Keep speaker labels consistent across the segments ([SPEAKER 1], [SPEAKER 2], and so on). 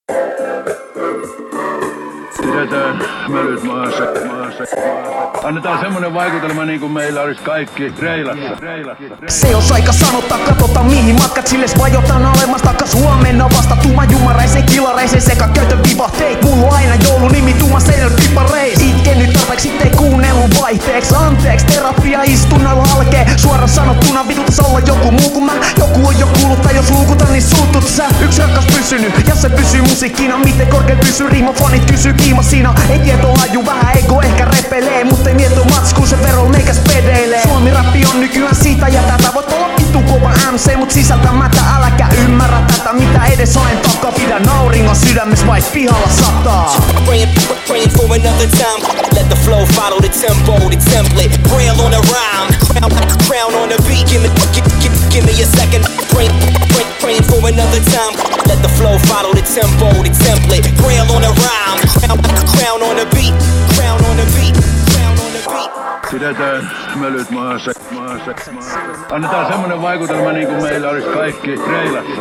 [SPEAKER 1] Pidetään mölyt maassa. Annetaan semmonen vaikutelma niin kuin meillä olisi kaikki reilassa.
[SPEAKER 2] Se jos aika sanottaa, katsotaan mihin matkat silles vajotaan alemmas takas huomenna vasta tuma jumaraisen kilareisen sekä käytön vivahteet. Mulla aina joulunimi tuma seinällä pipareis. Itken nyt tarpeeksi tei kuunnelun vaihteeks. Anteeks terapia istunnoilla halkee. Suoraan sanottuna vitutas olla joku muu kun mä. Joku on jo kuullut tai jos luukutan niin suutut sä. Yksi rakas pysynyt ja se pysyy musiikkina. Miten korkeal pysyy riimafanit kysyy kiima siinä. Ei tietohaju vähän ego ehkä repelee. Mut ei mieto matskuun se verol meikäs pedeilee. Suomi rappi on nykyään siitä ja tätä. Voit olla vittu kova MC mut sisältämättä. Äläkä ymmärrä tätä mitä edes olen takaa. Pidä nauringon sydämes vai pihalla sataa.
[SPEAKER 3] Praying for another time. Let the flow follow the tempo, the template. Braille on the rhyme, crown on the beat. Give me a second. Praying for another time. Let the flow follow the tempo, the template. Braille on the rhyme, crown on the beat, crown on the beat, crown on the beat.
[SPEAKER 1] Pidetään mölyt maassa. Annetaan semmonen vaikutelma niin kuin meillä olisi kaikki reilassa.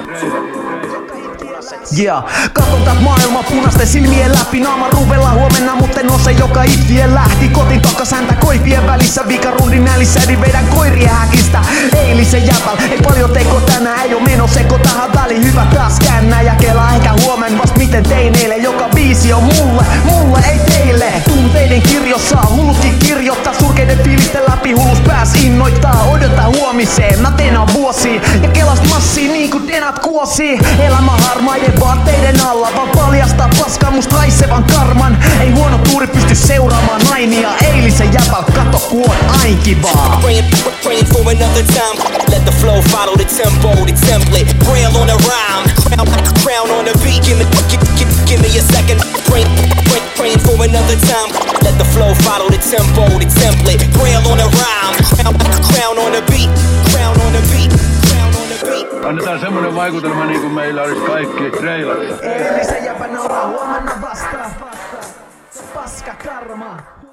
[SPEAKER 2] Yeah, katon tät maailma punaisten silmien läpi. Naama ruvella huomenna, mutta en oo se joka itkien lähti. Kotin takas häntä koipien välissä. Viikarundin nälissä, eli vedän koirien häkistä. Eilisen jäpäl, ei paljon teko tänään. Ei oo meno seko tähän väliin. Hyvä taas käännä ja kelaa ehkä huomen vast miten tein eilen. Joka biisi on mulle ei teille. Tunteiden kirjossa hullutkin kirjoittaa. Surkeiden fiilisten läpi hullus pääs innoittaa. Odota huomiseen, mä tenaan vuosiin. Ja kelast massiin niin kuin denat kuosii. Elämä harmaiden vaatteiden alla, vaan paljastaa paskaa musta haisevan karman. Ei huono tuuri pysty seuraamaan nainia. Eilisen jäpäl kato ku on ainkin vaan.
[SPEAKER 3] Praying for another time. Let the flow follow the tempo, the template. Braille on the rhyme, crown on the beat. Give me a second. Praying for another time. Let the flow follow the tempo, the template. Braille on the rhyme, crown on the beat, crown on the beat, crown on the beat.
[SPEAKER 1] Annetaan semmonen vaikutelma niin kuin meillä olisi kaikki reilassa.
[SPEAKER 2] Eilisen jäpä nauraa huomenna vastaan. Paska karma.